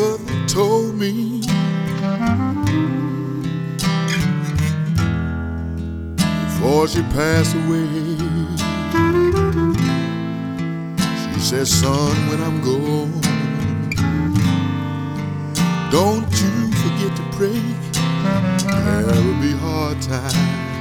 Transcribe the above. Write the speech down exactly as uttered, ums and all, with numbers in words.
mother told me before she passed away. She said, son, when I'm gone, don't you forget to pray. There will be hard times,